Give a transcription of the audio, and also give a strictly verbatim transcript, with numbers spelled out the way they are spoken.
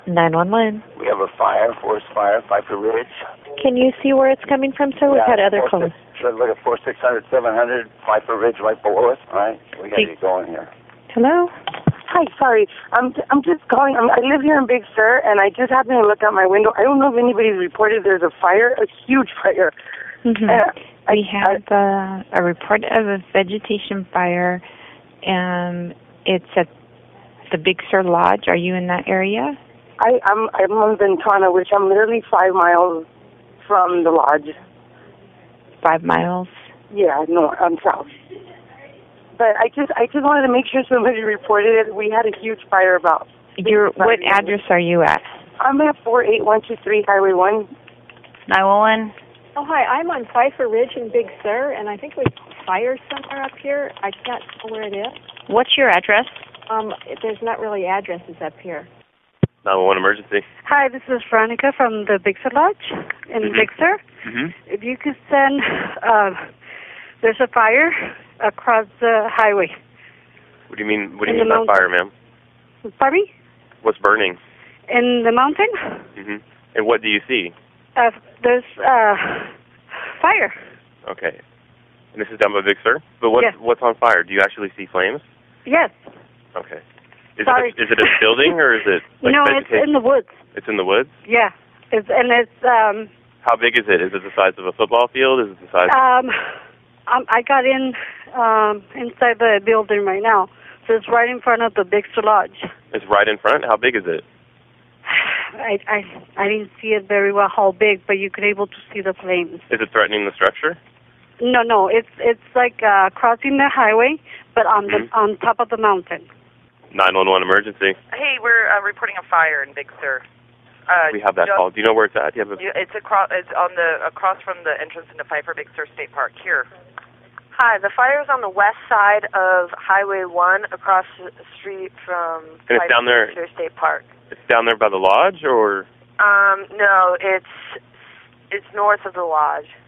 nine one one. We have a fire, forest fire, Pfeiffer Ridge. Can you see where it's coming from, sir? We've Yeah, had other four, calls. six, look at four six hundred, seven hundred, Pfeiffer Ridge right below us. All right, we got to get going here. Hello? Hi, sorry. I'm I'm just calling. I'm, I live here in Big Sur, and I just happened to look out my window. I don't know if anybody's reported there's a fire, a huge fire. Mm-hmm. Uh, we I, have uh, a report of a vegetation fire, and it's at the Big Sur Lodge. Are you in that area? I, I'm I'm on Ventana, which I'm literally five miles from the lodge. Five miles? Yeah, no, I'm south. But I just I just wanted to make sure somebody reported it. We had a huge fire about. Your what address are you at? I'm at four eight one two three Highway one. nine one one. Oh, hi. I'm on Pfeiffer Ridge in Big Sur, and I think we fire somewhere up here. I can't know where it is. What's your address? Um, there's not really addresses up here. nine one one emergency. Hi, this is Veronica from the Big Sur Lodge in Mm-hmm. Big Sur. Mm-hmm. If you could send, uh, there's a fire across the highway. What do you mean? What do In you mean the by fire, ma'am? Pardon me? What's burning? In the mountain, Mm-hmm. And what do you see? uh, there's uh, fire. Okay. And this is down by Big Sur? But what's, Yes. what's on fire? Do you actually see flames? Yes. Okay. Is Sorry. it a, is it a building or is it like no, it's vegetation? in the woods. It's in the woods? Yeah. It's and it's um How big is it? Is it the size of a football field? Is it the size um, um I got in um inside the building right now, so it's right in front of the Big Sur Lodge. It's right in front? How big is it? I, I I didn't see it very well how big, but you could able to see the flames. Is it threatening the structure? No, no, it's it's like uh, crossing the highway, but on Mm-hmm. the on top of the mountain. nine one one emergency. Hey, we're uh, reporting a fire in Big Sur. Uh, We have that just- call. Do you know where it's at? Do you have a... you- It's across. It's on the across from the entrance into Pfeiffer Big Sur State Park. Here. Hi, the fire's on the west side of Highway one across the street from And it's down there- Big Sur State Park. It's down there by the lodge or... Um, no, it's it's north of the lodge.